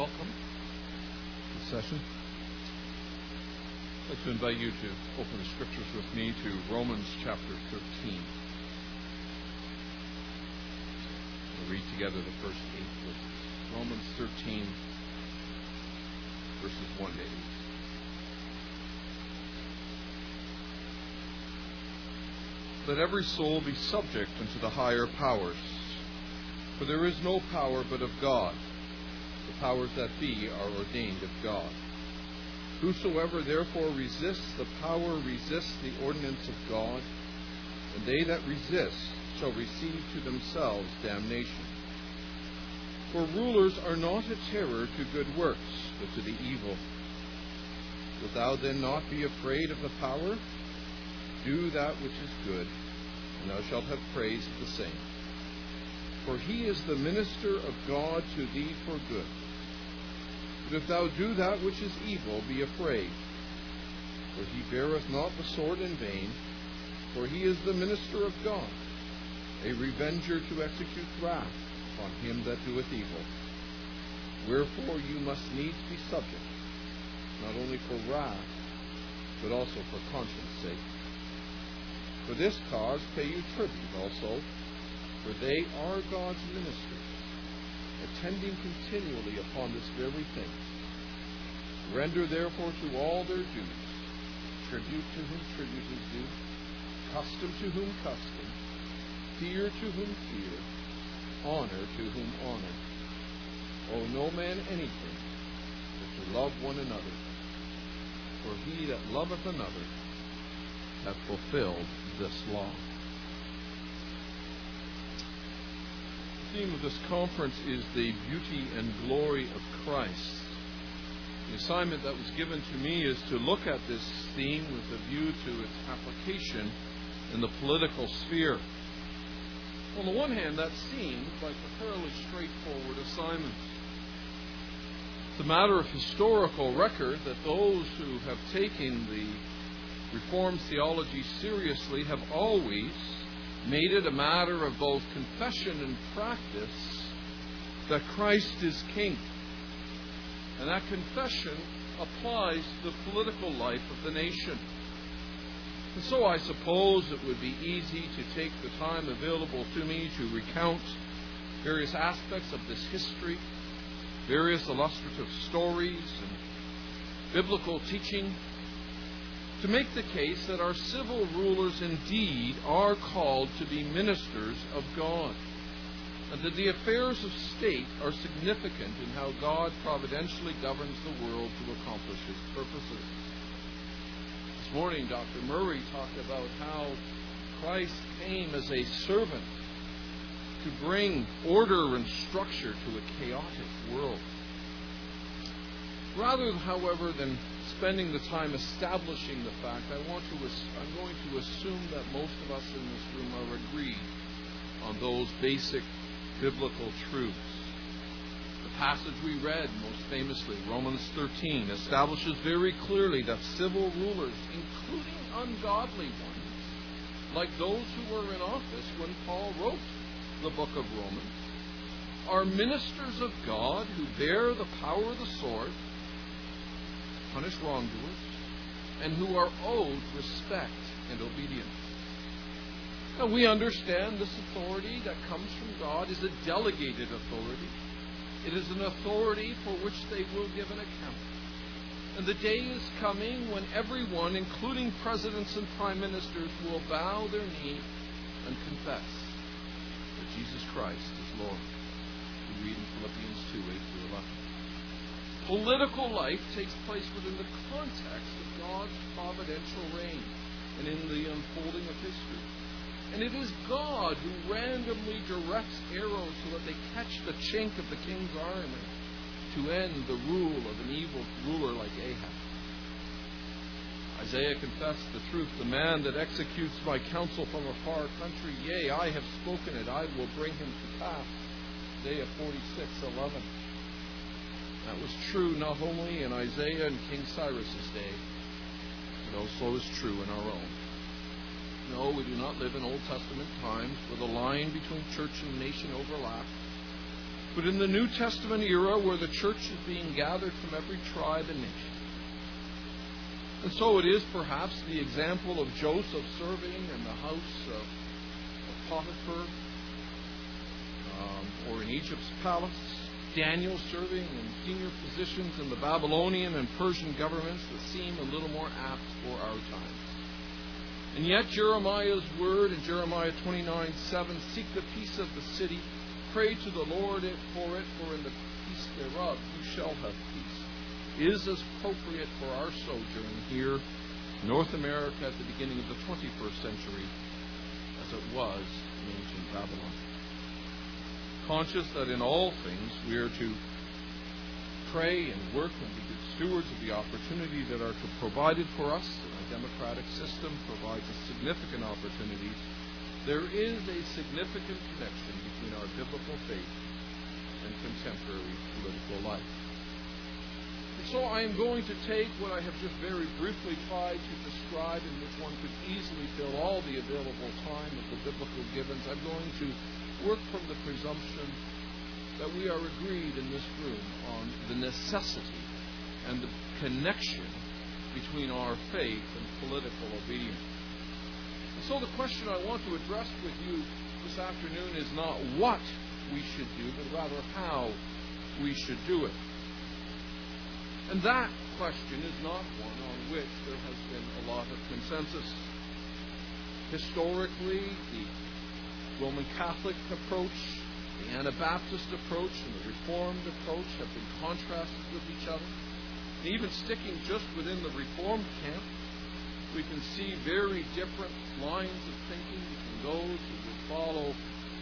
welcome to the session. I'd like to invite you to open the scriptures with me to Romans chapter 13. We'll read together the first 8 verses. Romans 13, verses 1 to 8. Let every soul be subject unto the higher powers, for there is no power but of God. The powers that be are ordained of God. Whosoever therefore resists the power resists the ordinance of God, and they that resist shall receive to themselves damnation. For rulers are not a terror to good works, but to the evil. Wilt thou then not be afraid of the power? Do that which is good, and thou shalt have praise of the same. For he is the minister of God to thee for good. But if thou do that which is evil, be afraid. For he beareth not the sword in vain, for he is the minister of God, a revenger to execute wrath upon him that doeth evil. Wherefore you must needs be subject, not only for wrath, but also for conscience sake. For this cause pay you tribute also, for they are God's ministers, attending continually upon this very thing. Render therefore to all their dues, tribute to whom tribute is due, custom to whom custom, fear to whom fear, honor to whom honor. Owe no man anything but to love one another, for he that loveth another hath fulfilled this law. The theme of this conference is the beauty and glory of Christ. The assignment that was given to me is to look at this theme with a view to its application in the political sphere. On the one hand, that seems like a fairly straightforward assignment. It's a matter of historical record that those who have taken the Reformed theology seriously have always made it a matter of both confession and practice that Christ is King. And that confession applies to the political life of the nation. And so I suppose it would be easy to take the time available to me to recount various aspects of this history, various illustrative stories and biblical teaching, to make the case that our civil rulers indeed are called to be ministers of God, and that the affairs of state are significant in how God providentially governs the world to accomplish His purposes. This morning, Dr. Murray talked about how Christ came as a servant to bring order and structure to a chaotic world. Rather, however, than spending the time establishing the fact, I'm going to assume that most of us in this room are agreed on those basic biblical truths. The passage we read, most famously, Romans 13, establishes very clearly that civil rulers, including ungodly ones, like those who were in office when Paul wrote the book of Romans, are ministers of God who bear the power of the sword, punish wrongdoers, and who are owed respect and obedience. Now, we understand this authority that comes from God is a delegated authority. It is an authority for which they will give an account. And the day is coming when everyone, including presidents and prime ministers, will bow their knee and confess that Jesus Christ is Lord. We read in Philippians 2:8-11. Political life takes place within the context of God's providential reign and in the unfolding of history. And it is God who randomly directs arrows so that they catch the chink of the king's armor to end the rule of an evil ruler like Ahab. Isaiah confessed the truth. The man that executes my counsel from a far country, yea, I have spoken it, I will bring him to pass. Isaiah 46:11. That was true not only in Isaiah and King Cyrus's day, but also is true in our own. No, we do not live in Old Testament times where the line between church and nation overlaps. but in the New Testament era where the church is being gathered from every tribe and nation. And so it is perhaps the example of Joseph serving in the house of Potiphar, or in Egypt's palace, Daniel serving in senior positions in the Babylonian and Persian governments that seem a little more apt for our times. And yet Jeremiah's word in Jeremiah 29:7, seek the peace of the city, pray to the Lord for it, for in the peace thereof you shall have peace, is as appropriate for our sojourn here in North America at the beginning of the 21st century as it was in ancient Babylon. Conscious that in all things we are to pray and work and be good stewards of the opportunity that are provided for us, and our democratic system provides us significant opportunities, there is a significant connection between our biblical faith and contemporary political life. And so I am going to take what I have just very briefly tried to describe, in which one could easily fill all the available time of the biblical givens. I'm going to work from the presumption that we are agreed in this room on the necessity and the connection between our faith and political obedience. And so the question I want to address with you this afternoon is not what we should do, but rather how we should do it. And that question is not one on which there has been a lot of consensus. Historically, the Roman Catholic approach, the Anabaptist approach, and the Reformed approach have been contrasted with each other. And even sticking just within the Reformed camp, we can see very different lines of thinking between those who would follow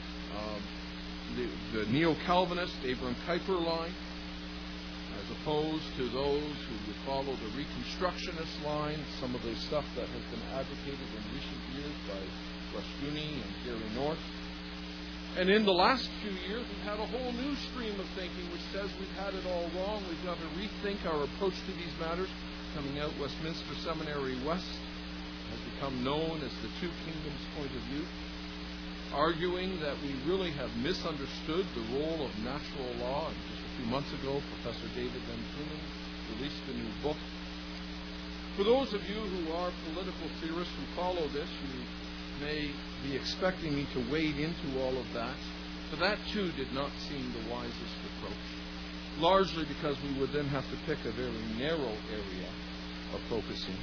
the Neo-Calvinist Abraham Kuyper line, as opposed to those who would follow the Reconstructionist line, some of the stuff that has been advocated in recent years by Rushdoony and Gary North. And in the last few years, we've had a whole new stream of thinking which says we've had it all wrong. We've got to rethink our approach to these matters. Coming out, Westminster Seminary West has become known as the Two Kingdoms point of view, arguing that we really have misunderstood the role of natural law. And just a few months ago, Professor David Van Koonen released a new book. For those of you who are political theorists who follow this, you may be expecting me to wade into all of that, but that too did not seem the wisest approach, largely because we would then have to pick a very narrow area of focusing.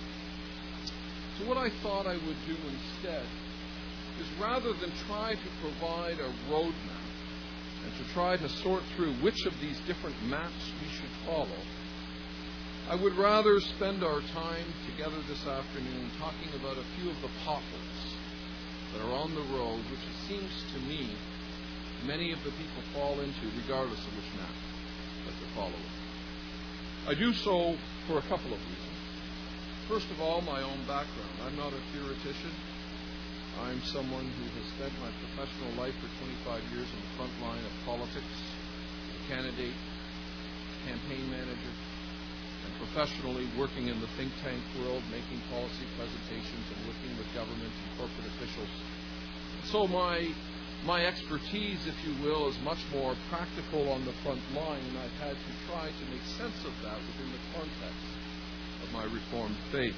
So what I thought I would do instead is, rather than try to provide a roadmap and to try to sort through which of these different maps we should follow, I would rather spend our time together this afternoon talking about a few of the potholes that are on the road, which it seems to me many of the people fall into regardless of which map that they're following. I do so for a couple of reasons. First of all, my own background. I'm not a theoretician. I'm someone who has spent my professional life for 25 years in the front line of politics, a candidate, campaign manager, and professionally working in the think tank world, making policy presentations and working with government and corporate officials. So my expertise, if you will, is much more practical on the front line, and I've had to try to make sense of that within the context of my Reformed faith.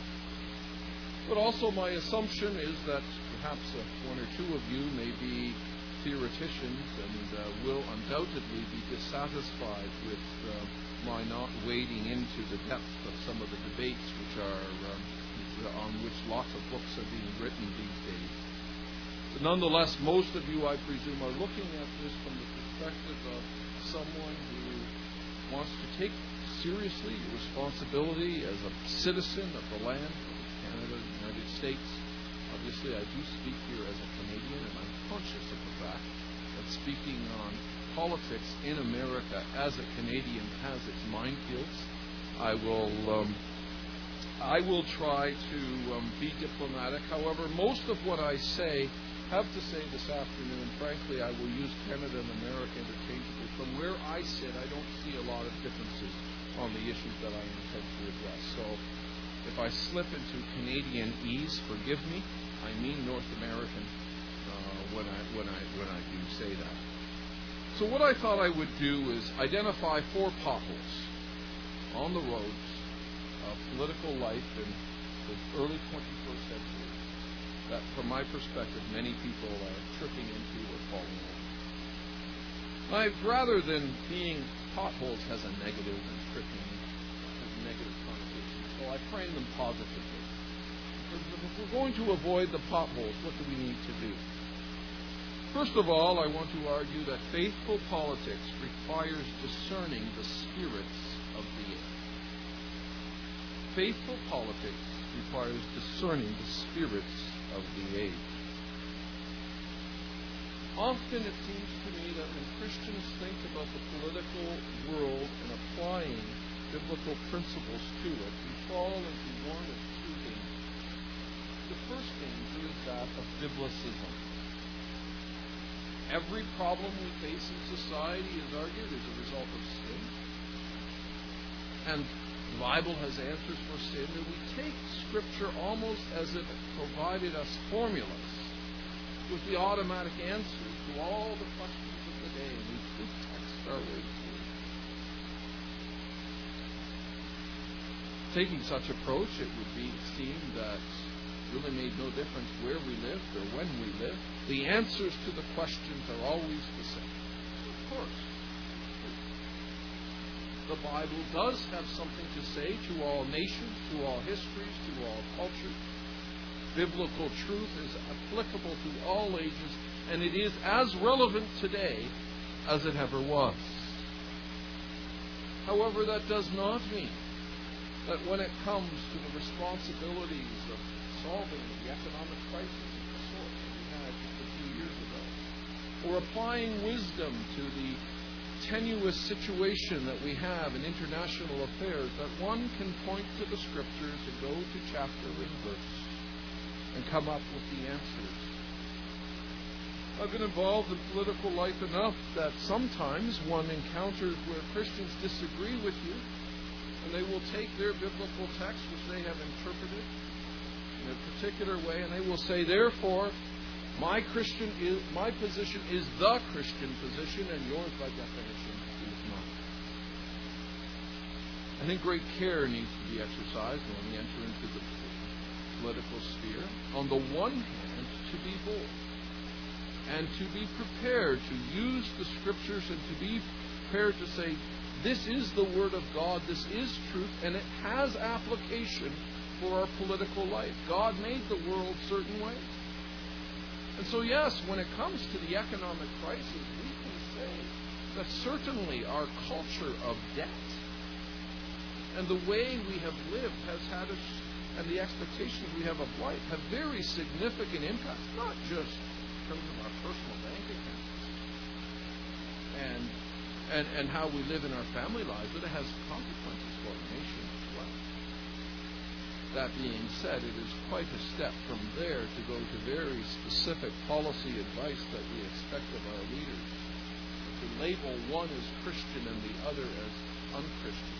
But also my assumption is that perhaps one or two of you may be theoreticians and will undoubtedly be dissatisfied with my not wading into the depth of some of the debates which are on which lots of books are being written these days. But nonetheless, most of you, I presume, are looking at this from the perspective of someone who wants to take seriously your responsibility as a citizen of the land of Canada, the United States. Obviously, I do speak here as a Canadian, and I'm conscious of the fact that speaking on politics in America as a Canadian has its minefields. I will try to be diplomatic. However, most of what I have to say this afternoon, frankly, I will use Canada and America interchangeably. From where I sit, I don't see a lot of differences on the issues that I intend to address. So if I slip into Canadianese, forgive me. I mean North American when I do say that. So what I thought I would do is identify 4 potholes on the roads of political life in the early 21st century that, from my perspective, many people are tripping into or falling over. Rather than being potholes has a negative and tripping has a negative connotation, so I frame them positively. If we're going to avoid the potholes, what do we need to do? First of all, I want to argue that faithful politics requires discerning the spirits of the age. Faithful politics requires discerning the spirits of the age. Often it seems to me that when Christians think about the political world and applying biblical principles to it, we fall into one of 2 things. The first danger is that of biblicism. Every problem we face in society, is argued, is a result of sin. And the Bible has answers for sin, and we take Scripture almost as if it provided us formulas with the automatic answers to all the questions of the day, and we pretext our way through. Taking such approach, it would seem that it really made no difference where we lived or when we lived. The answers to the questions are always the same. Of course, the Bible does have something to say to all nations, to all histories, to all cultures. Biblical truth is applicable to all ages, and it is as relevant today as it ever was. However, that does not mean that when it comes to the responsibilities of solving the economic crisis of the sort that we had just a few years ago, or applying wisdom to the tenuous situation that we have in international affairs, that one can point to the Scriptures and go to chapter and verse and come up with the answers. I've been involved in political life enough that sometimes one encounters where Christians disagree with you, and they will take their biblical text, which they have interpreted in a particular way, and they will say, therefore, my position is the Christian position, and yours by definition is not. I think great care needs to be exercised when we enter into the political sphere. On the one hand, to be bold and to be prepared to use the Scriptures and to be prepared to say, this is the Word of God, this is truth, and it has application for our political life. God made the world certain ways. And so, yes, when it comes to the economic crisis, we can say that certainly our culture of debt and the way we have lived has had us, and the expectations we have of life have very significant impacts, not just in terms of our personal bank accounts and how we live in our family lives, but it has consequences for our nation as well. That being said, it is quite a step from there to go to very specific policy advice that we expect of our leaders, to label one as Christian and the other as unchristian.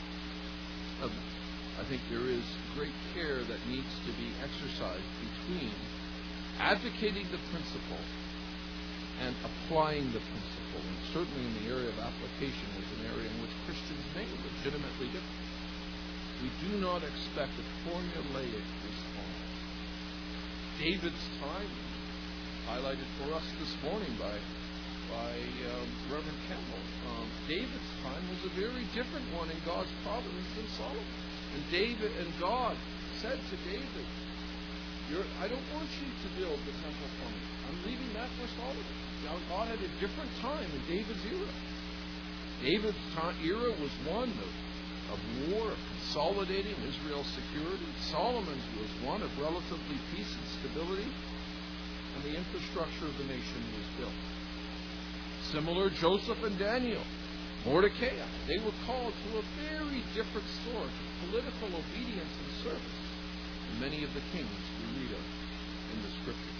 I think there is great care that needs to be exercised between advocating the principle and applying the principle. And certainly in the area of application is an area in which Christians may legitimately differ. We do not expect a formulaic response. David's time, highlighted for us this morning by Reverend Campbell. David's time was a very different one in God's providence than Solomon. And God said to David, I don't want you to build the temple for me. I'm leaving that for Solomon. Now, God had a different time in David's era. David's era was one of war, of consolidating Israel's security. Solomon's was one of relatively peace and stability, and the infrastructure of the nation was built. Similar, Joseph and Daniel, Mordecai, they were called to a very different sort of political obedience and service than many of the kings we read of in the Scripture.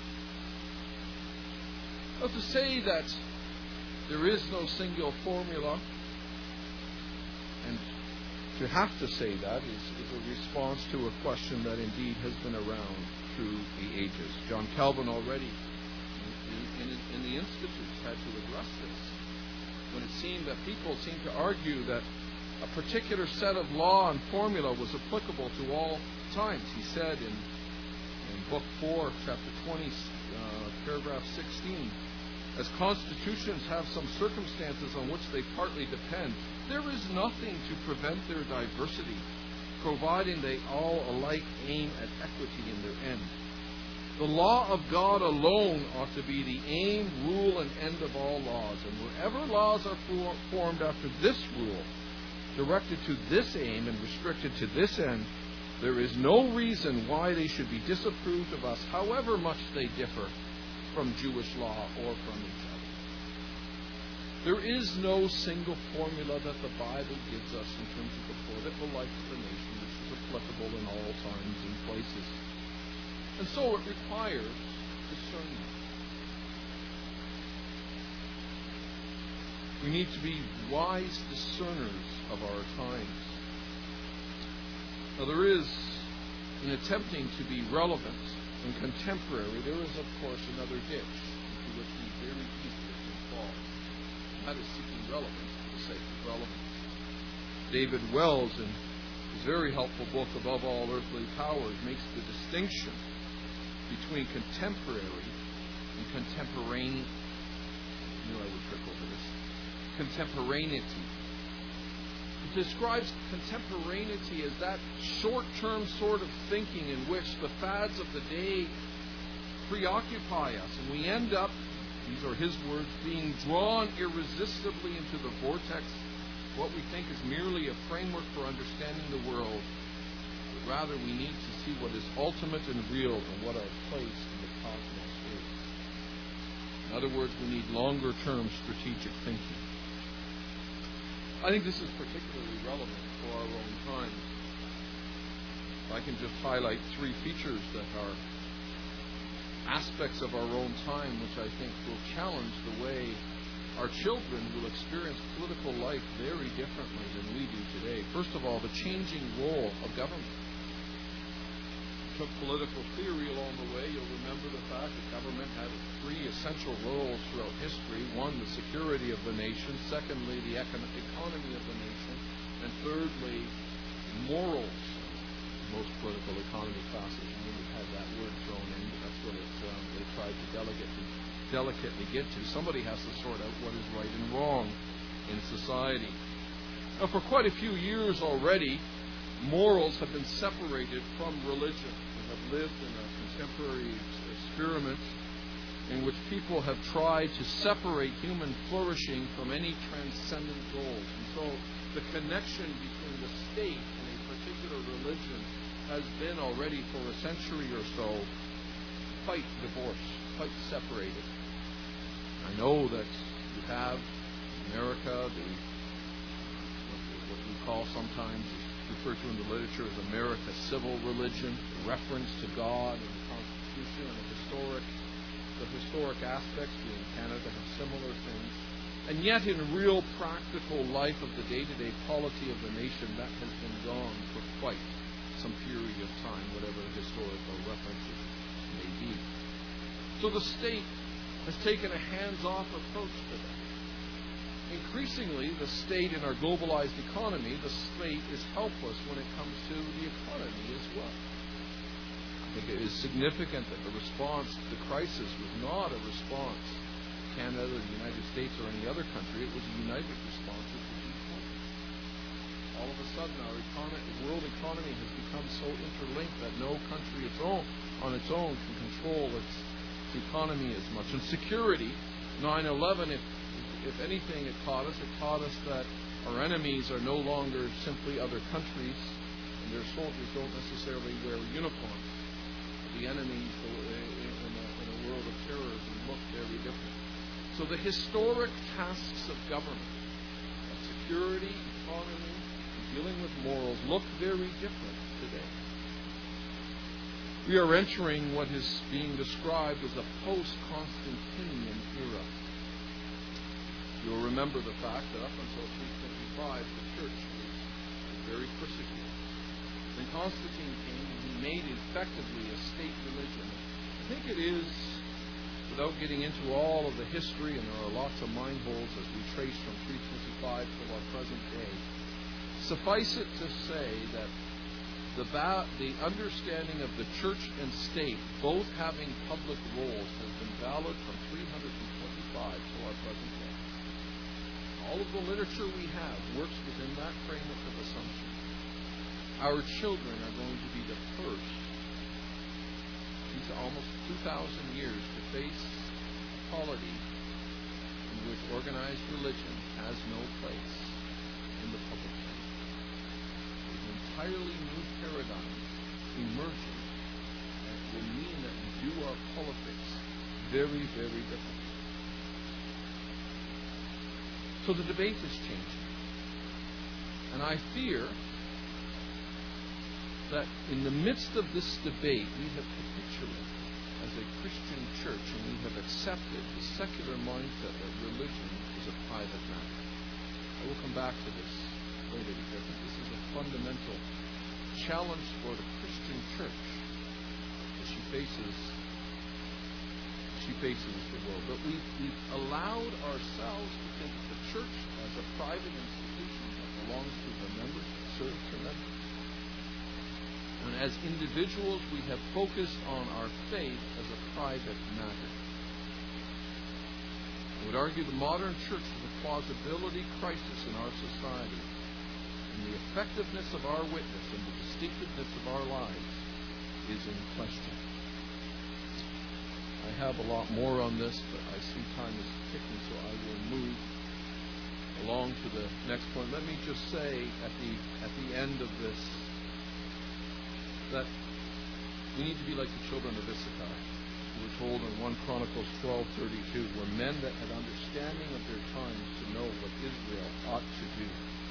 Now, to say that there is no single formula, and to have to say that is a response to a question that indeed has been around through the ages. John Calvin already in the Institutes had to address this. when it seemed that people seemed to argue that a particular set of law and formula was applicable to all times. He said in Book 4, Chapter 20, paragraph 16, as constitutions have some circumstances on which they partly depend, there is nothing to prevent their diversity, providing they all alike aim at equity in their end. The law of God alone ought to be the aim, rule, and end of all laws. And wherever laws are formed after this rule, directed to this aim and restricted to this end, there is no reason why they should be disapproved of us, however much they differ from Jewish law or from each other. There is no single formula that the Bible gives us in terms of the political life of the nation which is applicable in all times and places. And so it requires discernment. We need to be wise discerners of our times. Now, there is, in attempting to be relevant and contemporary, there is, of course, another ditch into which we very easily can fall. That is seeking relevance for the sake of relevance. David Wells, in his very helpful book, Above All Earthly Powers, makes the distinction between contemporary and contemporaneity. I knew I would trip over this. Contemporaneity. It describes contemporaneity as that short-term sort of thinking in which the fads of the day preoccupy us, and we end up, these are his words, being drawn irresistibly into the vortex of what we think is merely a framework for understanding the world. But rather, we need to see what is ultimate and real and what our place in the cosmos is. In other words, we need longer-term strategic thinking. I think this is particularly relevant for our own times. I can just highlight three features that are aspects of our own time which I think will challenge the way our children will experience political life very differently than we do today. First of all, the changing role of government. Took political theory along the way, you'll remember the fact that government had three essential roles throughout history. One, the security of the nation. Secondly, the economy of the nation. And thirdly, morals. Most political economy classes really had that word thrown in, but that's what they tried to delicately get to. Somebody has to sort out what is right and wrong in society. Now, for quite a few years already, morals have been separated from religion. We have lived in a contemporary experiment in which people have tried to separate human flourishing from any transcendent goals. And so the connection between the state and a particular religion has been already for a century or so quite divorced, quite separated. I know that you have in America what we call sometimes referred to in the literature as America's civil religion, reference to God and the Constitution and the historic aspects. We in Canada have similar things. And yet in real practical life of the day-to-day polity of the nation, that has been gone for quite some period of time, whatever the historical references may be. So the state has taken a hands-off approach to that. Increasingly, the state in our globalized economy, the state is helpless when it comes to the economy as well. I think it is significant that the response to the crisis was not a response to Canada, the United States, or any other country. It was a united response of the G20. All of a sudden, the world economy has become so interlinked that no country on its own can control its economy as much. And security, 9/11, if anything it taught us that our enemies are no longer simply other countries, and their soldiers don't necessarily wear uniforms. The enemies in a world of terrorism look very different. So the historic tasks of government, of security, economy, and dealing with morals look very different today. We are entering what is being described as a post-Constantinian era. You'll remember the fact that up until 325, the church was very persecuted. When Constantine came, he made effectively a state religion. I think it is without getting into all of the history, and there are lots of mind holes as we trace from 325 to our present day, suffice it to say that the understanding of the church and state, both having public roles, has been valid from 325 to our present day. All of the literature we have works within that framework of assumption. Our children are going to be the first, almost 2,000 years, to face a polity in which organized religion has no place in the public sphere. Entirely new paradigm emerging that will mean that we do our politics very, very differently. So the debate is changing. And I fear that in the midst of this debate, we have capitulated as a Christian church, and we have accepted the secular mindset that religion is a private matter. I will come back to this later, because I think this is a fundamental challenge for the Christian church as she faces the world. But we've allowed ourselves to think of the church as a private institution that belongs to the members, that serves the members. And as individuals, we have focused on our faith as a private matter. I would argue the modern church is a plausibility crisis in our society. And the effectiveness of our witness and the distinctiveness of our lives is in question. I have a lot more on this, but I see time is ticking, so I will move along to the next point. Let me just say at the end of this that we need to be like the children of Issachar, who were told in 1 Chronicles 12:32, were men that had understanding of their times to know what Israel ought to do.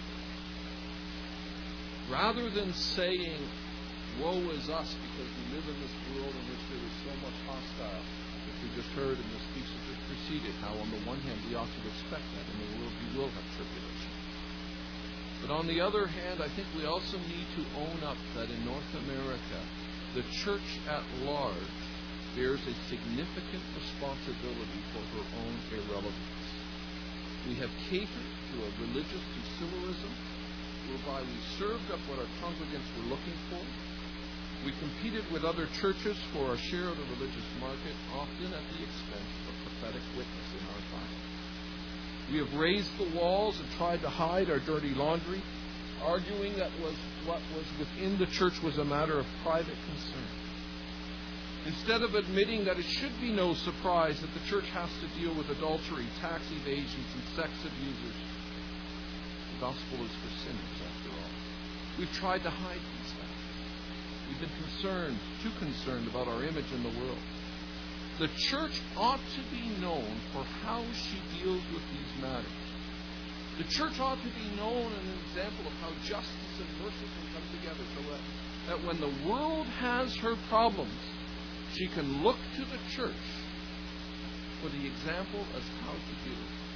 Rather than saying, woe is us because we live in this world in which there is so much hostile, as we just heard in the speech that just preceded, how on the one hand we ought to expect that in the world we will have tribulation. But on the other hand, I think we also need to own up that in North America, the church at large bears a significant responsibility for her own irrelevance. We have catered to a religious consumerism whereby we served up what our congregants were looking for. We competed with other churches for a share of the religious market, often at the expense of prophetic witness in our time. We have raised the walls and tried to hide our dirty laundry, arguing that what was within the church was a matter of private concern. Instead of admitting that it should be no surprise that the church has to deal with adultery, tax evasions, and sex abusers, the gospel is for sinners, after all. We've tried to hide these facts. We've been too concerned about our image in the world. The church ought to be known for how she deals with these matters. The church ought to be known as an example of how justice and mercy can come together, so that when the world has her problems, she can look to the church for the example as how to deal with it.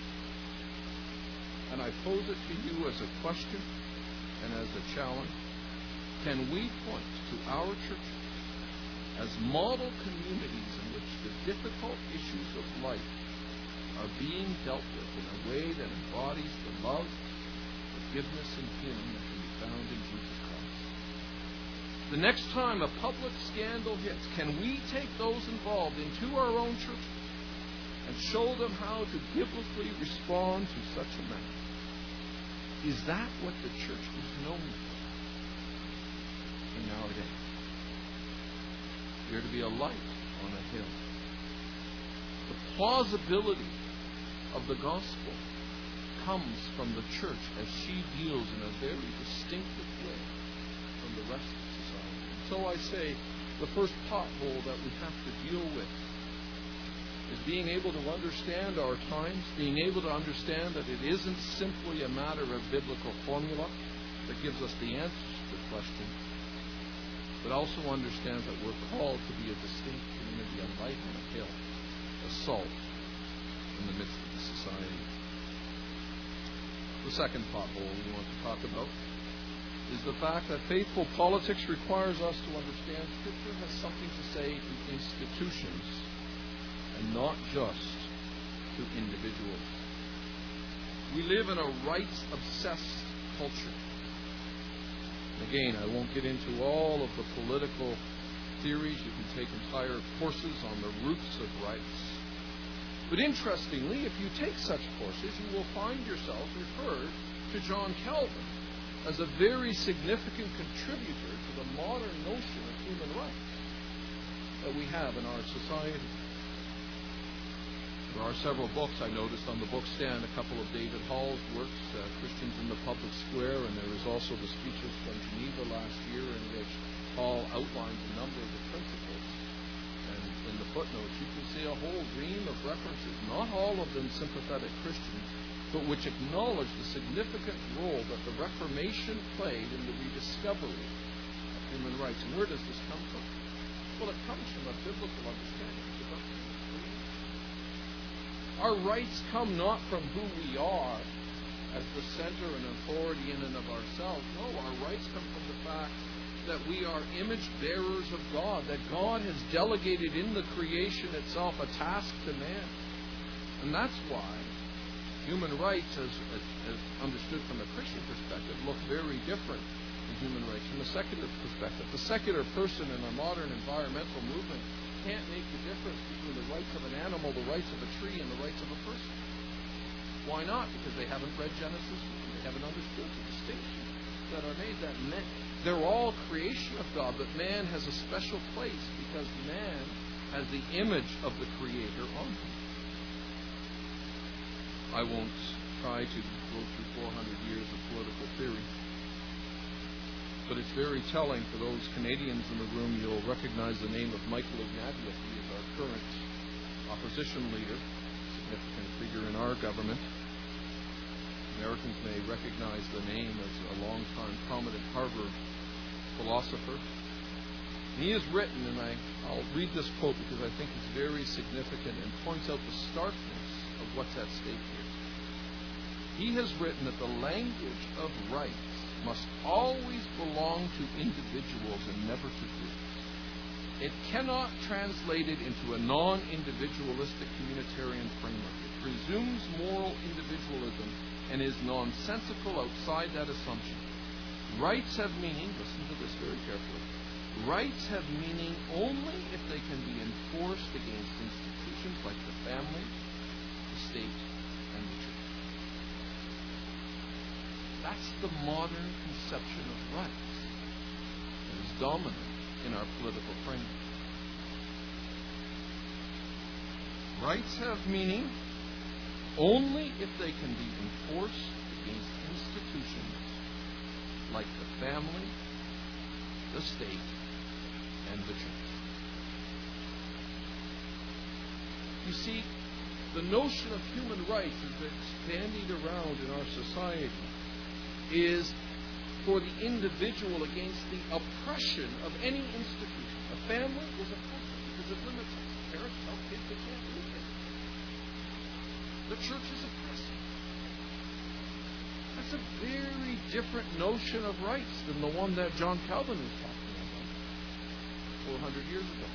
And I pose it to you as a question and as a challenge. Can we point to our churches as model communities in which the difficult issues of life are being dealt with in a way that embodies the love, forgiveness, and healing that can be found in Jesus Christ? The next time a public scandal hits, can we take those involved into our own churches and show them how to biblically respond to such a matter? Is that what the church is known for in our day? We are to be a light on a hill. The plausibility of the gospel comes from the church as she deals in a very distinctive way from the rest of society. So I say the first pothole that we have to deal with is being able to understand our times, being able to understand that it isn't simply a matter of biblical formula that gives us the answers to the question, but also understand that we're called to be a distinct community, a light on a hill, a salt in the midst of the society. The second pothole we want to talk about is the fact that faithful politics requires us to understand Scripture has something to say to institutions and not just to individuals. We live in a rights-obsessed culture. Again, I won't get into all of the political theories. You can take entire courses on the roots of rights. But interestingly, if you take such courses, you will find yourself referred to John Calvin as a very significant contributor to the modern notion of human rights that we have in our society. There are several books I noticed on the bookstand, a couple of David Hall's works, Christians in the Public Square, and there is also the speeches from Geneva last year in which Hall outlines a number of the principles. And in the footnotes, you can see a whole ream of references, not all of them sympathetic Christians, but which acknowledge the significant role that the Reformation played in the rediscovery of human rights. And where does this come from? Well, it comes from a biblical understanding of the doctrine of freedom. Our rights come not from who we are as the center and authority in and of ourselves. No, our rights come from the fact that we are image bearers of God, that God has delegated in the creation itself a task to man. And that's why human rights, as understood from a Christian perspective, look very different than human rights from a secular perspective. The secular person in a modern environmental movement can't make the difference between the rights of an animal, the rights of a tree, and the rights of a person. Why not? Because they haven't read Genesis. They haven't understood the distinctions that are made. That men, they're all creation of God, but man has a special place because man has the image of the Creator on him. I won't try to go through 400 years of political theory, but it's very telling for those Canadians in the room. You'll recognize the name of Michael Ignatieff. He is our current opposition leader, significant figure in our government. Americans may recognize the name as a long-time prominent Harvard philosopher. And he has written, and I'll read this quote because I think it's very significant and points out the starkness of what's at stake here. He has written that the language of rights must always belong to individuals and never to groups. It cannot translate it into a non-individualistic communitarian framework. It presumes moral individualism and is nonsensical outside that assumption. Rights have meaning, listen to this very carefully, rights have meaning only if they can be enforced against institutions like the family, the state, and the church. That's the modern conception of rights that is dominant in our political framework. Rights have meaning only if they can be enforced against institutions like the family, the state, and the church. You see, the notion of human rights as it's bandied around in our society is for the individual against the oppression of any institution. A family is oppressive because it limits us. Parents tell kids they can't do things. The church is oppressive. That's a very different notion of rights than the one that John Calvin was talking about 400 years ago.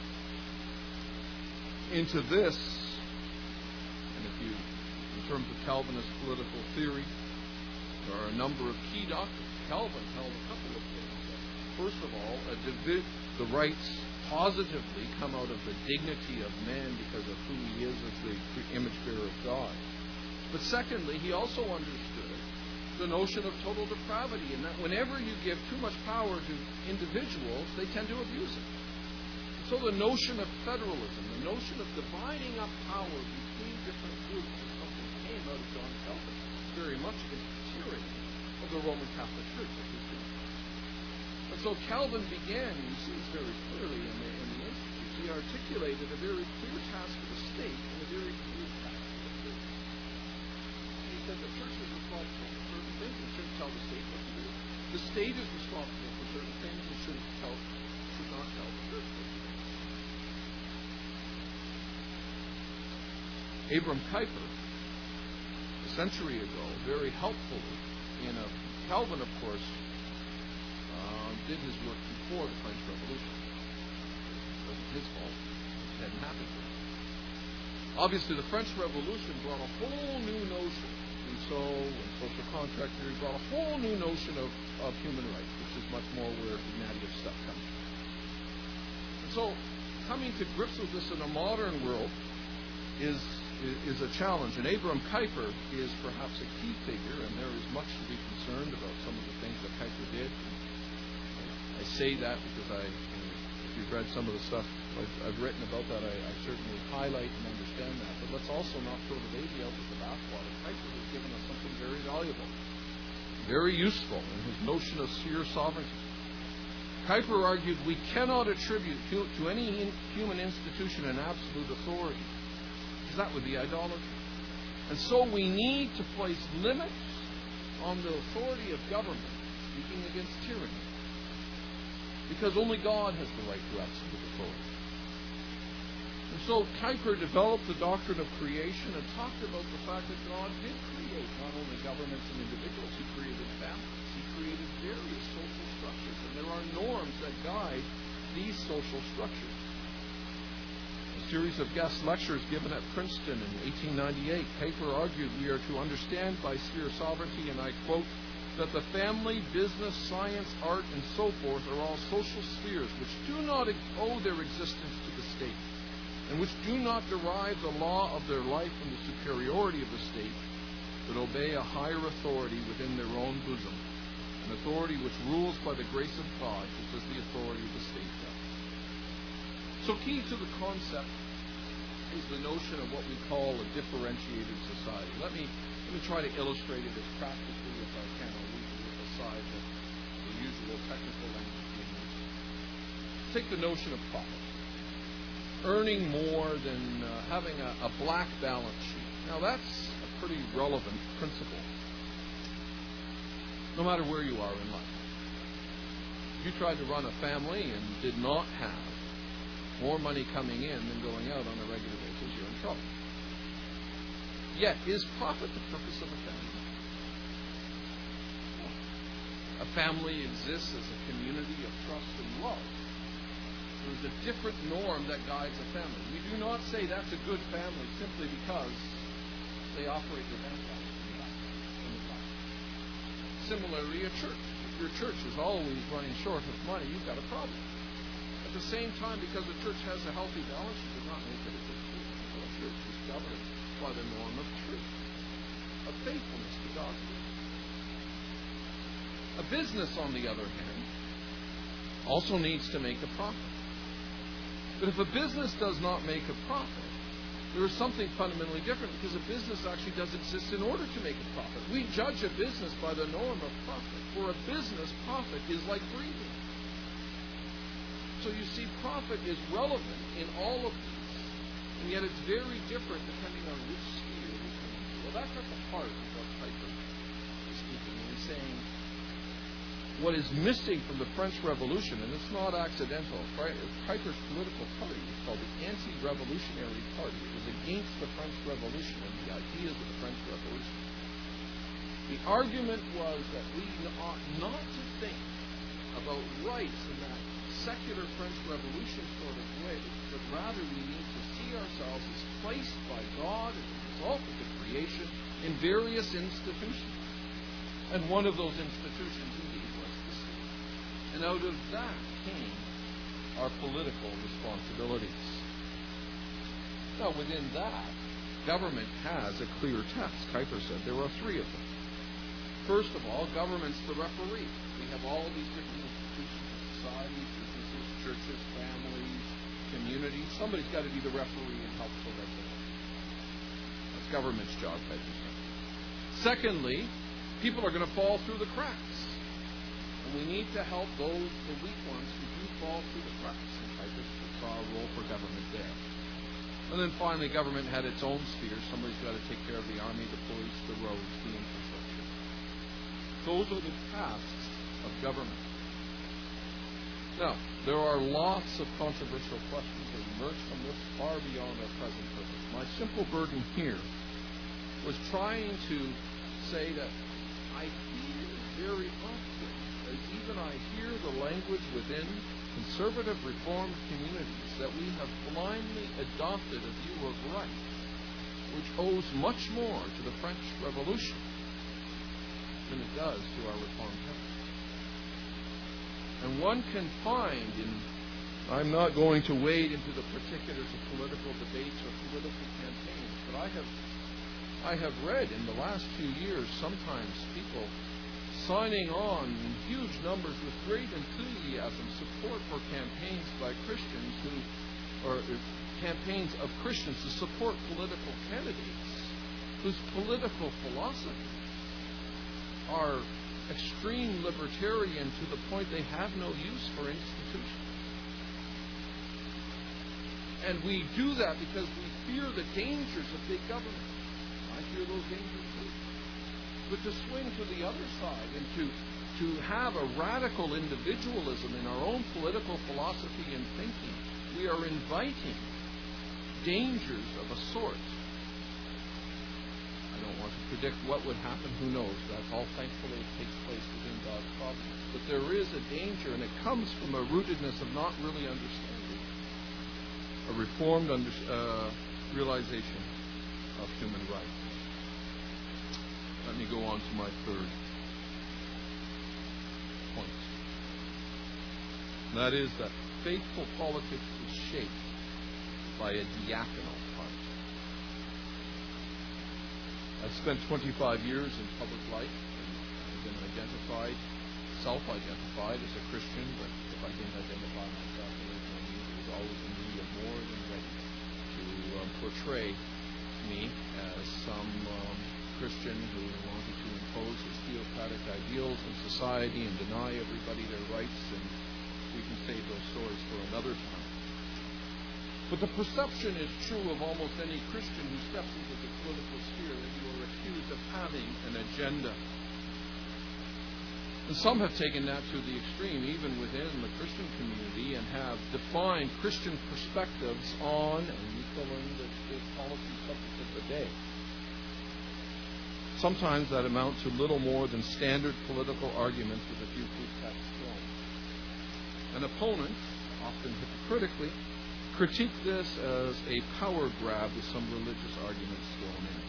Into this, and in terms of Calvinist political theory, there are a number of key doctrines. Calvin held a couple of things. First of all, the rights positively come out of the dignity of man because of who he is as the image bearer of God. But secondly, he also understood the notion of total depravity, and that whenever you give too much power to individuals, they tend to abuse it. So the notion of federalism, the notion of dividing up power between different groups, is something that came out of John Calvin, very much against the tyranny of the Roman Catholic Church. And so Calvin began, you see this very clearly in the Institutes, he articulated a very clear task for the state and a very clear task for the church. And he said the church is responsible for certain things and shouldn't tell the state what to do. The state is responsible for certain things and should not tell the church what to do. Abram Kuyper, a century ago, very helpful Calvin, of course, did his work before the French Revolution. It wasn't his fault. It hadn't happened yet. Obviously, the French Revolution brought a whole new notion. Rousseau and social contract theory brought a whole new notion of human rights, which is much more where Ignatieff stuff comes from. And so, coming to grips with this in a modern world is a challenge. And Abraham Kuyper is perhaps a key figure, and there is much to be concerned about some of the things that Kuyper did. I say that because if you've read some of the stuff I've written about that, I certainly highlight and understand that. But let's also not throw the baby out with the bathwater. Kuyper has given us something very valuable, very useful in his notion of sphere sovereignty. Kuyper argued we cannot attribute to any human institution an absolute authority, because that would be idolatry. And so we need to place limits on the authority of government, speaking against tyranny, because only God has the right to absolute authority. And so Kuyper developed the doctrine of creation and talked about the fact that God did create not only governments and individuals, He created families, He created various social structures, and there are norms that guide these social structures. A series of guest lectures given at Princeton in 1898, Kuyper argued we are to understand by sphere sovereignty, and I quote, that the family, business, science, art, and so forth are all social spheres which do not owe their existence to the state, and which do not derive the law of their life from the superiority of the state, but obey a higher authority within their own bosom, an authority which rules by the grace of God, just as the authority of the state does. So key to the concept is the notion of what we call a differentiated society. Let me try to illustrate it as practically as I can. I'll leave it aside the usual technical language we use. Take the notion of profit. Earning more than having a black balance sheet. Now that's a pretty relevant principle, no matter where you are in life. If you tried to run a family and did not have more money coming in than going out on a regular basis, you're in trouble. Yet, is profit the purpose of a family? No. A family exists as a community of trust and love. There's a different norm that guides a family. We do not say that's a good family simply because they operate their bank balance. Similarly, a church. If your church is always running short of money, you've got a problem. At the same time, because the church has a healthy balance, it does not make it a good church. So a church is governed by the norm of truth, of faithfulness to God's will. A business, on the other hand, also needs to make a profit. But if a business does not make a profit, there is something fundamentally different, because a business actually does exist in order to make a profit. We judge a business by the norm of profit. For a business, profit is like breathing. So you see, profit is relevant in all of these, and yet it's very different depending on which sphere we come into. Well, that's at the heart of what Kuyper is speaking and saying. What is missing from the French Revolution, and it's not accidental, Kuyper's political party is called the Anti-Revolutionary Party. It was against the French Revolution and the ideas of the French Revolution. The argument was that we ought not to think about rights in that secular French Revolution sort of way, but rather we need to see ourselves as placed by God as a result of the creation in various institutions. And one of those institutions, indeed, was the state. And out of that came our political responsibilities. Now, within that, government has a clear task. Kuyper said there are three of them. First of all, government's the referee. We have all these different institutions, society, businesses, churches, families, communities. Somebody's got to be the referee and help the regulation. That's government's job, Kuyper said. Secondly, people are going to fall through the cracks. And we need to help the weak ones who do fall through the cracks. And Kuyper saw a role for government there. And then finally, government had its own sphere. Somebody's got to take care of the army, the police, the roads, the infrastructure. Those are the tasks of government. Now, there are lots of controversial questions that emerge from this far beyond our present purpose. My simple burden here was trying to say that I hear very often, as even I hear the language within conservative Reformed communities, that we have blindly adopted a view of right which owes much more to the French Revolution than it does to our Reformed heritage. And one can find I'm not going to wade into the particulars of political debates or political campaigns, but I have read in the last few years sometimes people signing on in huge numbers with great enthusiasm support for campaigns by Christians or campaigns of Christians to support political candidates whose political philosophies are extreme libertarian to the point they have no use for institutions. And we do that because we fear the dangers of big government. I fear those dangers too. But to swing to the other side and to have a radical individualism in our own political philosophy and thinking, we are inviting dangers of a sort. I don't want to predict what would happen. Who knows? That all thankfully takes place within God's providence. But there is a danger, and it comes from a rootedness of not really understanding a reformed realization of human rights. Let me go on to my third point. And that is that faithful politics is shaped by a diaconal heart. I've spent 25 years in public life and I've been self-identified as a Christian, but if I didn't identify myself, there was always a need of more than ready to portray me as some Christian who wanted to impose his theocratic ideals in society and deny everybody their rights, and we can save those stories for another time. But the perception is true of almost any Christian who steps into the political sphere, that you are accused of having an agenda. And some have taken that to the extreme, even within the Christian community, and have defined Christian perspectives on, and you fill in the policy subject of the day. Sometimes that amounts to little more than standard political arguments with a few proof texts thrown. An opponent, often hypocritically, critique this as a power grab with some religious arguments thrown in.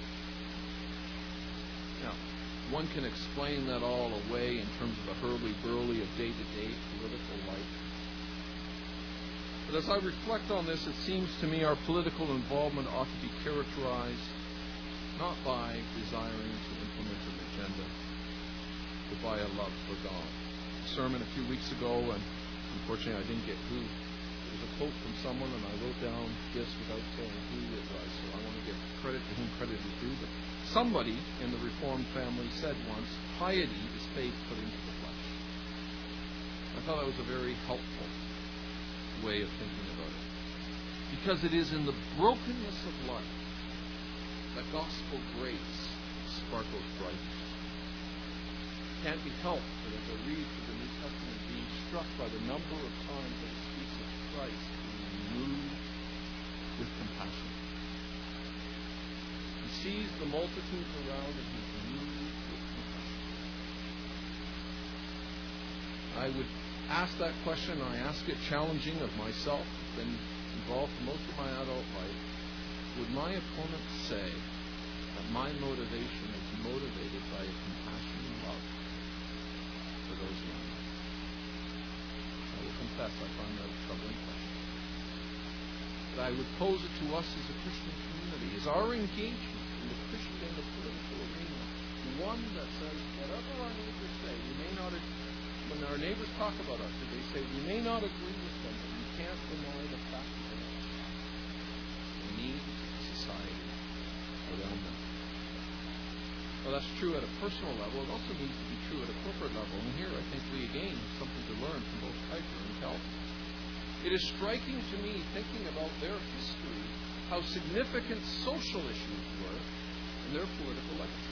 Now, one can explain that all away in terms of the hurly-burly of day-to-day political life. But as I reflect on this, it seems to me our political involvement ought to be characterized not by desiring to implement an agenda, but by a love for God. A sermon a few weeks ago, and unfortunately I didn't get who. It was a quote from someone, and I wrote down this without saying who it was, so I want to give credit to whom credit is due. But somebody in the Reformed family said once, piety is faith put into the flesh. I thought that was a very helpful way of thinking about it. Because it is in the brokenness of life that gospel grace sparkles bright. It can't be helped that as I read through the New Testament, being struck by the number of times that it speaks of Christ being moved with compassion. He sees the multitudes around and he's moved with compassion. I would ask that question, I ask it challenging of myself. I've been involved for most of my adult life. Would my opponent say that my motivation is motivated by a compassion and love for those around me? I will confess I find that a troubling question. But I would pose it to us as a Christian community. Is our engagement in the Christian and the political arena one that says, whatever our neighbors say, we may not agree. When our neighbors talk about us, they say, we may not agree with them, but we can't deny the fact that they need society around them. Well, that's true at a personal level. It also needs to be true at a corporate level. And here I think we again have something to learn from both Kuyper and Calvin. It is striking to me, thinking about their history, how significant social issues were in their political legacy.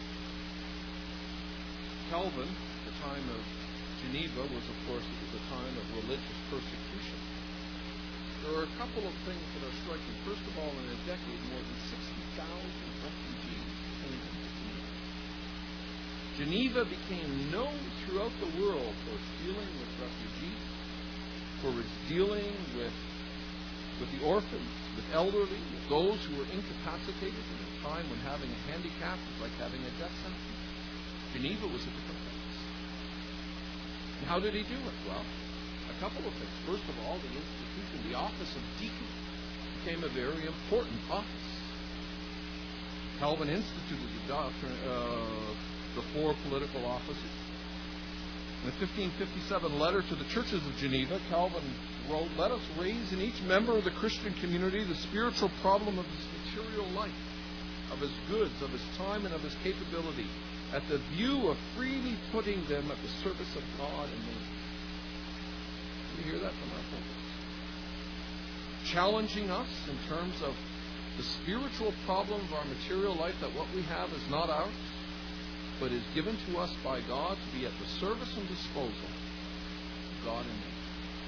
Calvin, at the time of Geneva, was of course a time of religious persecution. There are a couple of things that are striking. First of all, in a decade, more than 60,000 refugees came into Geneva. Geneva became known throughout the world for its dealing with refugees, for its dealing with with the orphans, with elderly, with those who were incapacitated in a time when having a handicap was like having a death sentence. Geneva was a different place. And how did he do it? Well, a couple of things. First of all, the institution, the office of deacon, became a very important office. Calvin instituted the four political offices. In the 1557 letter to the churches of Geneva, Calvin wrote, "Let us raise in each member of the Christian community the spiritual problem of his material life, of his goods, of his time, and of his capability, at the view of freely putting them at the service of God and man." We hear that from our pulpits. Challenging us in terms of the spiritual problem of our material life, that what we have is not ours, but is given to us by God to be at the service and disposal of God and man.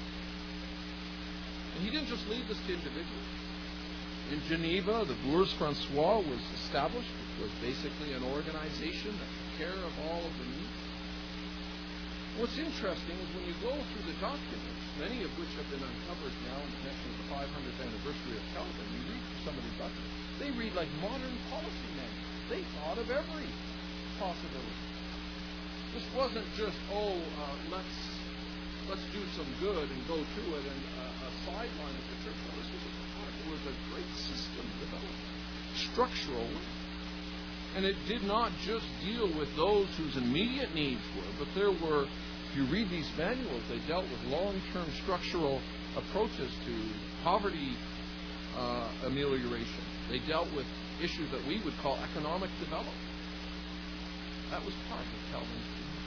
And he didn't just leave this to individuals. In Geneva, the Bourse Francois was established, which was basically an organization that took care of all of the needs. What's interesting is when you go through the documents, many of which have been uncovered now in connection with the 500th anniversary of Calvin, you read some of these documents, they read like modern policy manuals. They thought of every possibility. This wasn't just, let's do some good and go to it and a sideline of the church. No, this was a part. It was a great system developed, structural. And it did not just deal with those whose immediate needs were, but there were, if you read these manuals, they dealt with long-term structural approaches to poverty amelioration. They dealt with issues that we would call economic development. That was part of Calvin's view.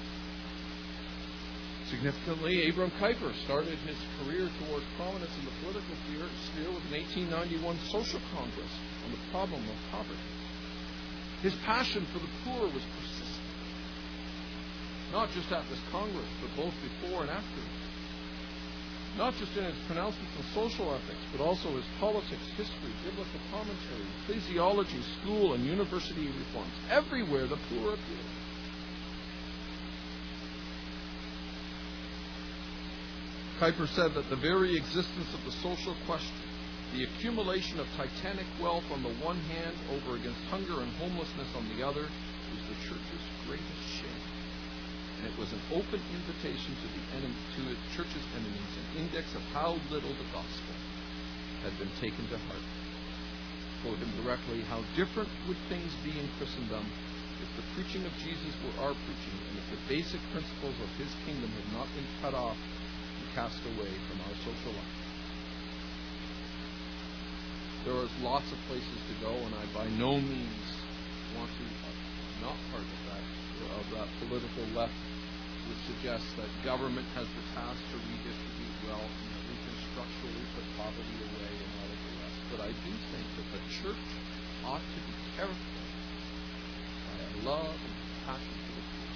Significantly, Abram Kuyper started his career towards prominence in the political sphere with an 1891 social congress on the problem of poverty. His passion for the poor was persistent, not just at this Congress, but both before and after. Not just in his pronouncements on social ethics, but also his politics, history, biblical commentary, ecclesiology, school, and university reforms. Everywhere the poor appeared. Kuyper said that the very existence of the social question, the accumulation of titanic wealth on the one hand over against hunger and homelessness on the other, was the church's greatest shame. And it was an open invitation to its church's enemies, an index of how little the gospel had been taken to heart. Quote him directly, "How different would things be in Christendom if the preaching of Jesus were our preaching, and if the basic principles of his kingdom had not been cut off and cast away from our social life." There is lots of places to go, and I by no means want to, not part of that political left, which suggests that government has the task to redistribute wealth and that we can structurally put poverty away and all of the rest. But I do think that the church ought to be characterized by a love and compassion for the poor.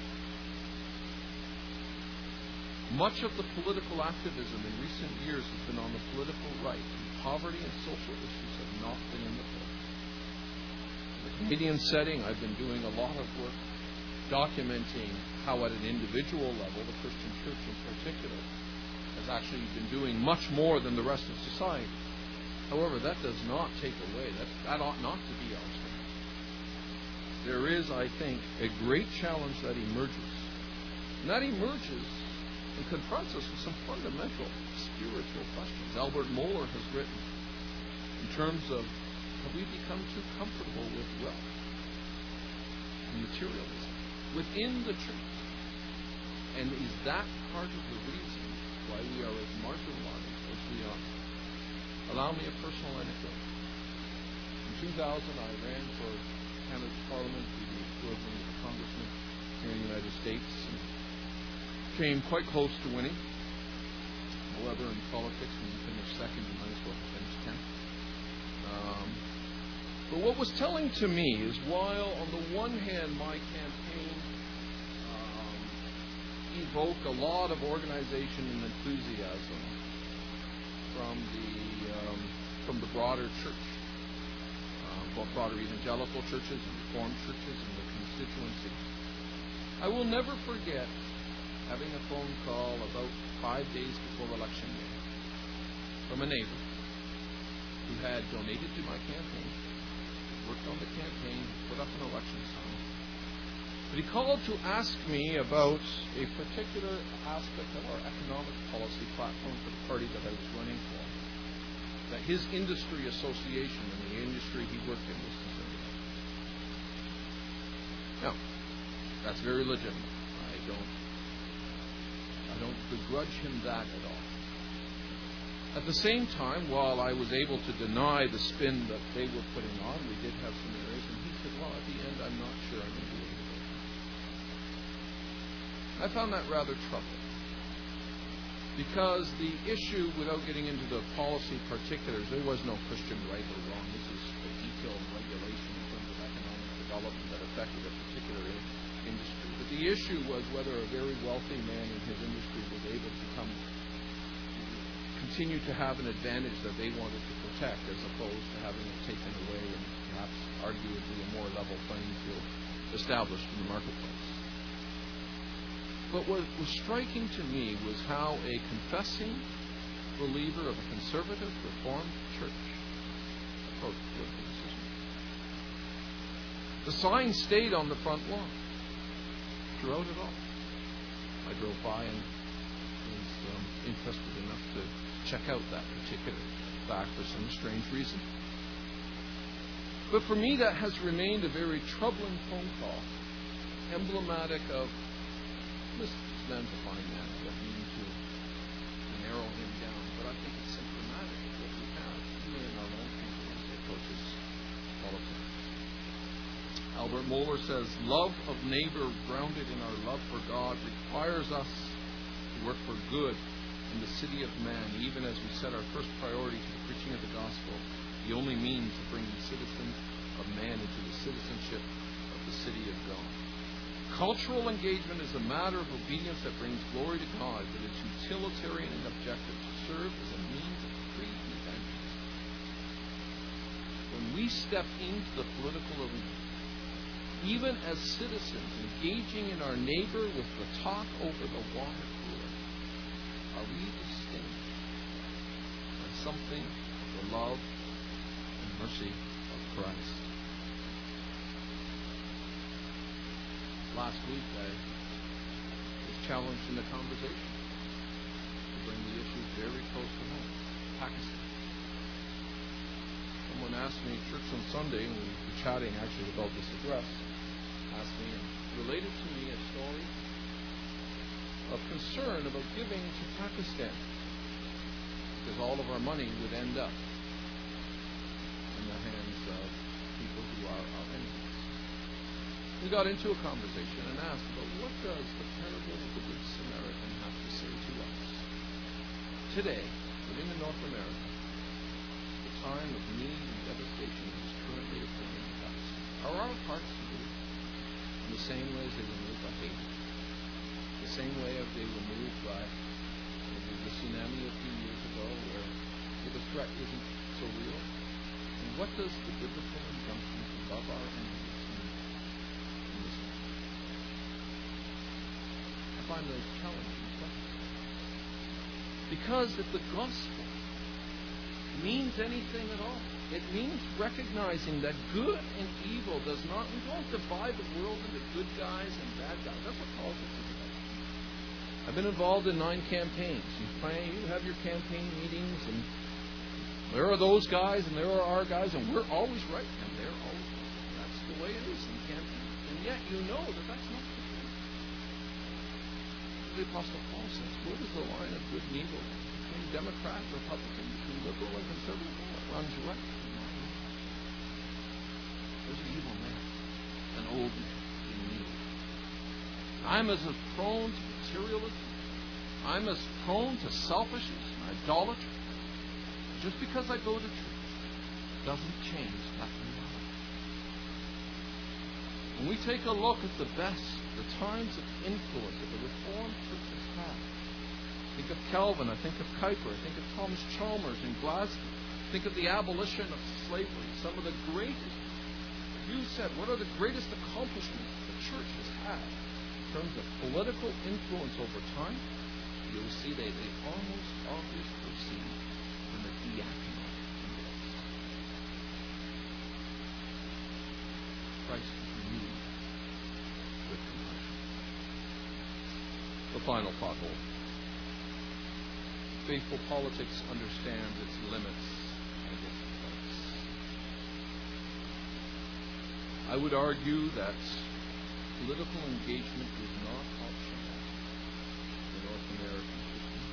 Much of the political activism in recent years has been on the political right, and poverty and social issues have not been in the focus. In the Canadian setting, I've been doing a lot of work documenting how at an individual level, the Christian church in particular, has actually been doing much more than the rest of society. However, that does not take away, that ought not to be our stance. There is, I think, a great challenge that emerges. And that emerges and confronts us with some fundamental spiritual questions. Albert Mohler has written in terms of, have we become too comfortable with wealth and materialism within the church? And is that part of the reason why we are as marginalized as we are? Allow me a personal anecdote. In 2000, I ran for Canada's Parliament, the equivalent of a congressman here in the United States, and came quite close to winning. However, in politics, when you finish second, you might as well finish 10th. But what was telling to me is while on the one hand my campaign evoked a lot of organization and enthusiasm from the broader church, broader evangelical churches and Reformed churches and the constituency, I will never forget having a phone call about 5 days before election day from a neighbor who had donated to my campaign, worked on the campaign, put up an election sign. But he called to ask me about a particular aspect of our economic policy platform for the party that I was running for, that his industry association and the industry he worked in was concerned about. Now, that's very legitimate. I don't begrudge him that at all. At the same time, while I was able to deny the spin that they were putting on, we did have some areas, and he said, well, at the end, I'm not sure I'm going to do it. I found that rather troubling. Because the issue, without getting into the policy particulars, there was no Christian right or wrong. This is a detailed regulation in terms of economic development that affected a particular industry. But the issue was whether a very wealthy man in his industry was able to continue to have an advantage that they wanted to protect, as opposed to having it taken away and perhaps arguably a more level playing field established in the marketplace. But what was striking to me was how a confessing believer of a conservative Reformed church approached political decisions. The sign stayed on the front lawn throughout it all. I drove by and was interested enough to check out that particular fact for some strange reason. But for me, that has remained a very troubling phone call, emblematic of this man's a fine man. I don't mean to narrow him down, but I think it's symptomatic of what we have even in our own country as it approaches politics. Albert Mohler says, love of neighbor grounded in our love for God requires us to work for good in the city of man, even as we set our first priority to the preaching of the gospel, the only means of bringing citizens of man into the citizenship of the city of God. Cultural engagement is a matter of obedience that brings glory to God, but its utilitarian and objective to serve as a means of freedom and evangelism. When we step into the political arena, even as citizens engaging in our neighbor with the talk over the water cooler, are we distinct as something of the love and mercy of Christ? Last week, I was challenged in a conversation to bring the issue very close to home. Pakistan. Someone asked me at church on Sunday, and we were chatting actually about this address, asked me and related to me a story of concern about giving to Pakistan, because all of our money would end up in the hands of people who are our enemies. We got into a conversation and asked about what does the parable of the Good Samaritan have to say to us today, living in North America, the time of need and devastation that is currently occurring in Pakistan. Are our hearts moved in the same way as they were moved by Haiti? The same way as they were moved by the tsunami a few years ago, where the threat isn't so real? And what does the biblical injunction to love our enemies I find those challenging questions. Because if the gospel means anything at all, it means recognizing that good and evil does not, we don't divide the world into good guys and bad guys. That's what politics is about. I've been involved in 9 campaigns. You have your campaign meetings, and there are those guys and there are our guys, and we're always right, and they're always right. That's the way it is in campaigns. And yet you know that that's not the case. The Apostle Paul says, where is the line of good and evil? Between Democrat, Republican, between liberal and conservative? It runs right. There's an evil man, an old man in need. I'm as prone to materialism. I'm as prone to selfishness and idolatry. Just because I go to church doesn't change that reality. When we take a look at the times of influence that the Reformed Church has had, think of Calvin, I think of Kuyper, I think of Thomas Chalmers in Glasgow, think of the abolition of slavery, some of the greatest. You said, what are the greatest accomplishments the church has had in terms of political influence over time? You'll see they almost always proceed from the Christ is moved with compassion. The final pothole. Faithful politics understands its limits and its place. I would argue that political engagement is not optional in North American system.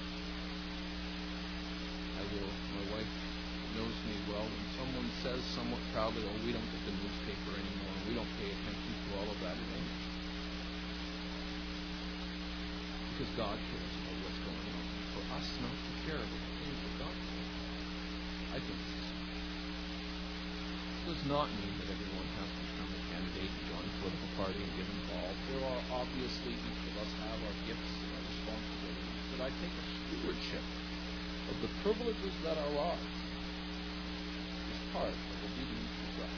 My wife knows me well, when someone says somewhat proudly, "Oh, we don't get the newspaper anymore, we don't pay attention to all of that anymore." Because God cares about what's going on. For us not to care about the things that God cares about, I think this does not mean that everyone has to become a candidate and join a political party and get involved. There are obviously, each of us have our gifts and our responsibilities, but I think a stewardship of the privileges that are ours is part of obedience to God.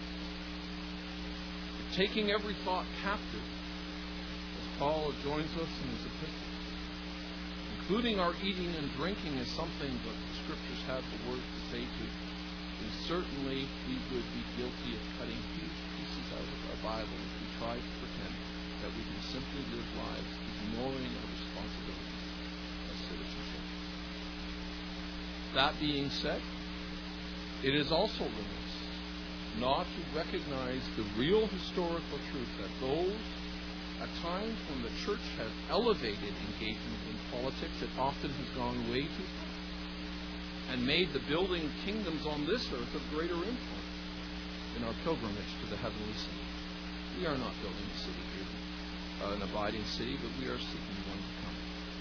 Taking every thought captive, as Paul joins us in his epistle, including our eating and drinking, is something that the Scriptures have the word to say to. And certainly we would be guilty of cutting huge pieces out of our Bible if we tried to pretend that we can simply live lives ignoring our responsibilities as citizenship. That being said, it is also remiss not to recognize the real historical truth that those, at times when the church has elevated engagement in politics, it often has gone way too far and made the building kingdoms on this earth of greater influence in our pilgrimage to the heavenly city. We are not building a city here, an abiding city, but we are seeking one to come.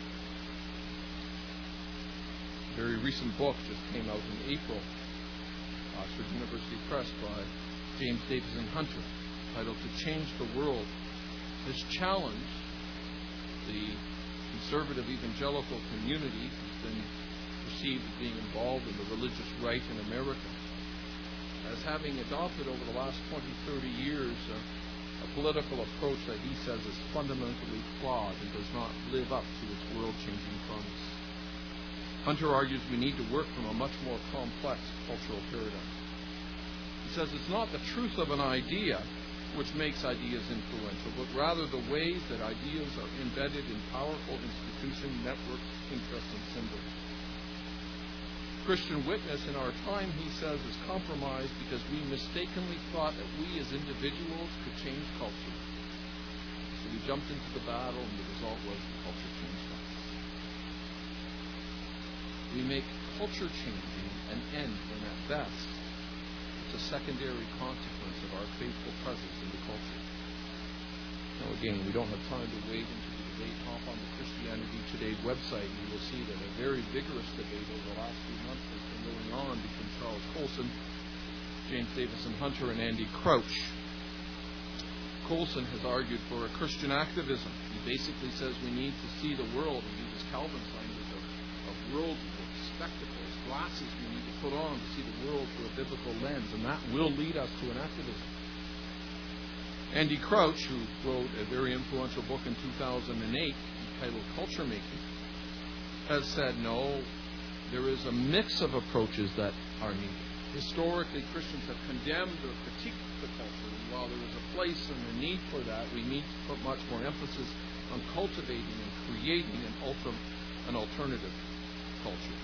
A very recent book just came out in April, Oxford University Press, by James Davison Hunter, titled "To Change the World," has challenged the conservative evangelical community who's been perceived as being involved in the religious right in America as having adopted over the last 20, 30 years a political approach that he says is fundamentally flawed and does not live up to its world-changing promise. Hunter argues we need to work from a much more complex cultural paradigm. He says it's not the truth of an idea which makes ideas influential, but rather the ways that ideas are embedded in powerful institutions, networks, interests, and symbols. Christian witness in our time, he says, is compromised because we mistakenly thought that we as individuals could change culture. So we jumped into the battle, and the result was the culture changed us. We make culture changing an end when at best it's a secondary consequence of our faithful presence in the culture. Now again, we don't have time to wade into the debate. Hop on the Christianity Today website, and you will see that a very vigorous debate over the last few months has been going on between Charles Colson, James Davison Hunter, and Andy Crouch. Colson has argued for a Christian activism. He basically says we need to see the world, and uses Calvin's language of worldview, spectacles, glasses we need to put on to see the world through a biblical lens, and that will lead us to an activism. Andy Crouch, who wrote a very influential book in 2008 titled Culture Making, has said, no, there is a mix of approaches that are needed. Historically, Christians have condemned or critiqued the culture, and while there is a place and a need for that, we need to put much more emphasis on cultivating and creating an alternative culture.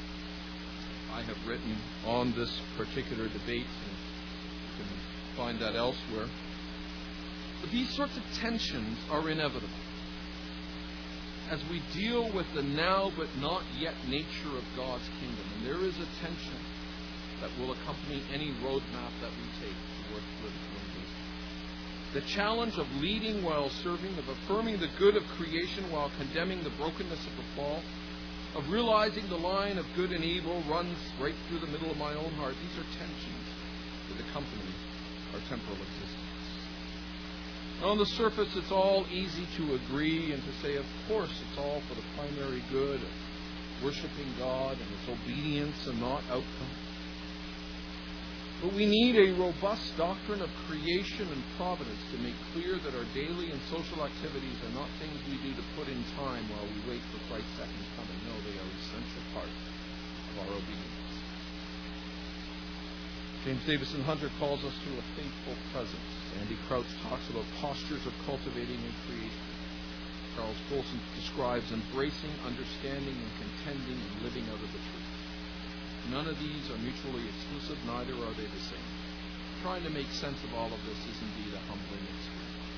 I have written on this particular debate, and you can find that elsewhere. But these sorts of tensions are inevitable as we deal with the now but not yet nature of God's kingdom. And there is a tension that will accompany any roadmap that we take toward political engagement. The challenge of leading while serving, of affirming the good of creation while condemning the brokenness of the fall, of realizing the line of good and evil runs right through the middle of my own heart. These are tensions that accompany our temporal existence. On the surface, it's all easy to agree and to say, of course, it's all for the primary good of worshiping God and its obedience and not outcome. But we need a robust doctrine of creation and providence to make clear that our daily and social activities are not things we do to put in time while we wait for Christ's second coming. No, they are essential parts of our obedience. James Davison Hunter calls us to a faithful presence. Andy Crouch talks about postures of cultivating and creating. Charles Colson describes embracing, understanding, and contending and living out of the truth. None of these are mutually exclusive, neither are they the same. Trying to make sense of all of this is indeed a humbling experience.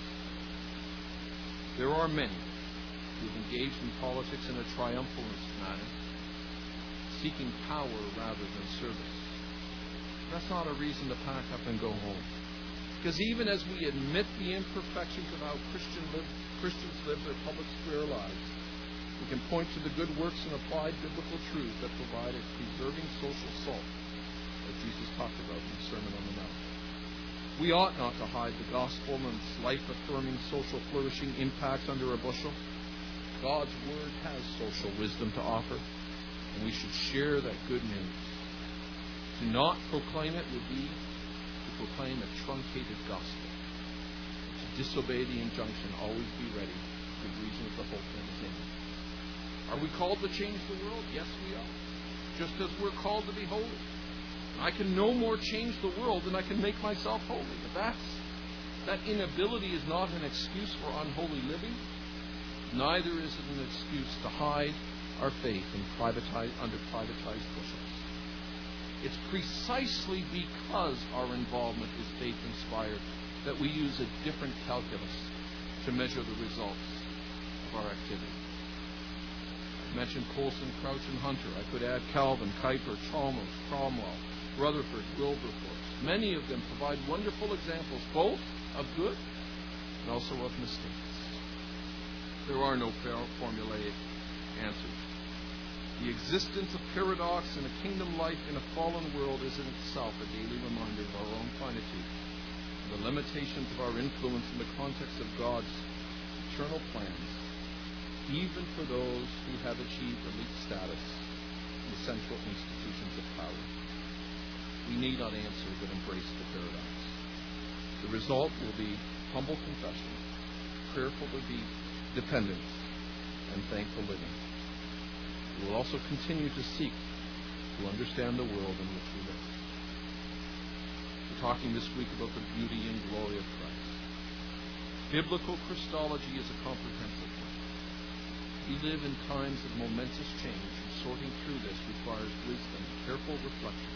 There are many who have engaged in politics in a triumphalist manner, seeking power rather than service. That's not a reason to pack up and go home. Because even as we admit the imperfections of how Christians live their public square lives, we can point to the good works and applied biblical truth that provide a preserving social salt that Jesus talked about in the Sermon on the Mount. We ought not to hide the gospel and its life-affirming social flourishing impacts under a bushel. God's Word has social wisdom to offer, and we should share that good news. To not proclaim it would be to proclaim a truncated gospel. To disobey the injunction, always be ready, for the reason of the hope that is in it. Are we called to change the world? Yes, we are. Just as we're called to be holy. I can no more change the world than I can make myself holy. But that inability is not an excuse for unholy living. Neither is it an excuse to hide our faith under privatized bushels. It's precisely because our involvement is faith-inspired that we use a different calculus to measure the results of our activity. I mentioned Colson, Crouch, and Hunter. I could add Calvin, Kuyper, Chalmers, Cromwell, Rutherford, Wilberforce. Many of them provide wonderful examples, both of good and also of mistakes. There are no formulaic answers. The existence of paradox in a kingdom life in a fallen world is in itself a daily reminder of our own finitude, the limitations of our influence in the context of God's eternal plans, even for those who have achieved elite status in the central institutions of power. We need not answer, but embrace the paradox. The result will be humble confession, prayerful dependence, and thankful living. We will also continue to seek to understand the world in which we live. We're talking this week about the beauty and glory of Christ. Biblical Christology is a comprehensive one. We live in times of momentous change, and sorting through this requires wisdom and careful reflection.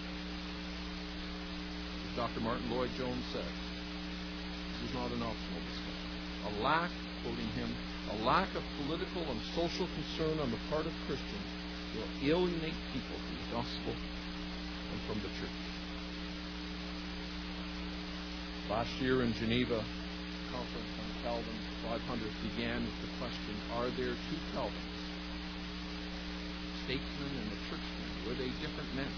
As Dr. Martin Lloyd-Jones said, this is not an optional discussion. Quoting him, a lack of political and social concern on the part of Christians will alienate people from the gospel and from the church. Last year in Geneva, the conference on Calvin's 500 began with the question, are there two Calvins? Statesmen and the churchmen. Were they different men?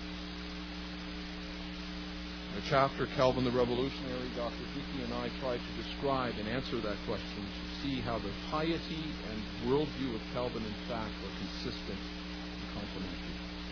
In the chapter, Calvin the Revolutionary, Dr. Hickey and I tried to describe and answer that question to see how the piety and worldview of Calvin, in fact, were consistent and complementary.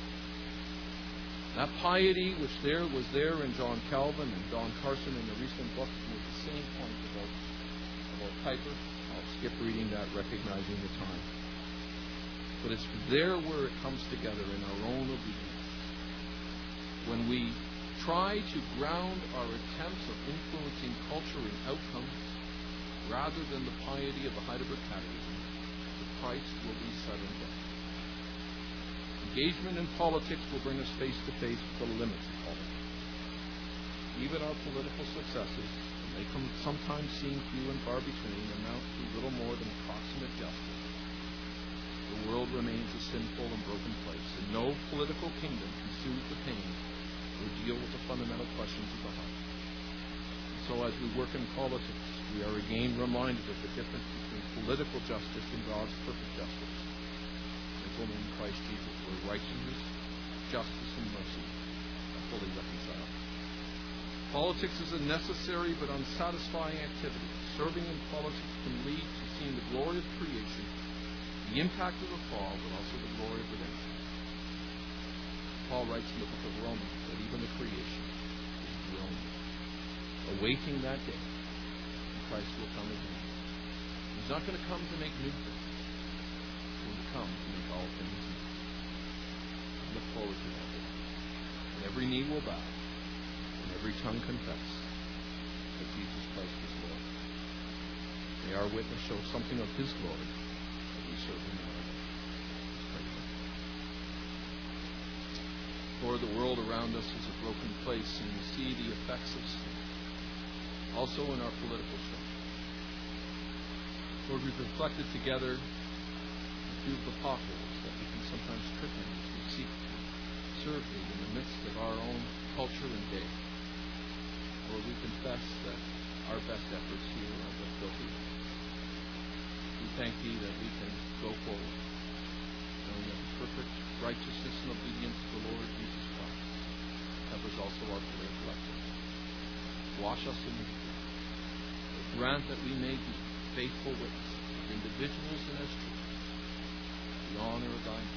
That piety which was there in John Calvin and Don Carson in the recent book was the same point about Kuyper. I'll skip reading that, recognizing the time. But it's there where it comes together in our own obedience. When we try to ground our attempts of influencing culture in outcomes rather than the piety of the Heidelberg Catechism, the price will be sudden death. Engagement in politics will bring us face to face with the limits of politics. Even our political successes, when they can sometimes seem few and far between, amount to little more than approximate justice. The world remains a sinful and broken place, and no political kingdom can soothe the pain or deal with the fundamental questions of the heart. So as we work in politics, we are again reminded of the difference between political justice and God's perfect justice. In Christ Jesus, where righteousness, justice, and mercy are fully reconciled. Politics is a necessary but unsatisfying activity. Serving in politics can lead to seeing the glory of creation, the impact of the fall, but also the glory of redemption. Paul writes in the book of Romans that even the creation is groaning, awaiting that day when Christ will come again. He's not going to come to make new things. He's going to come to make all things new. I look forward to that day. And every knee will bow, tongue confess that Jesus Christ is Lord. May our witness show something of His glory that we serve Him in. Let's pray. Lord, the world around us is a broken place, and we see the effects of sin, also in our political structure. Lord, we've reflected together a few of the potholes that we can sometimes trip in as we seek to serve Thee in the midst of our own culture and day. Lord, we confess that our best efforts here are but filthy. We thank Thee that we can go forward, knowing that the perfect righteousness and obedience to the Lord Jesus Christ covers also our political efforts. Wash us in His blood. Grant that we may be faithful witnesses, as individuals and as churches, to the honor of Thy name.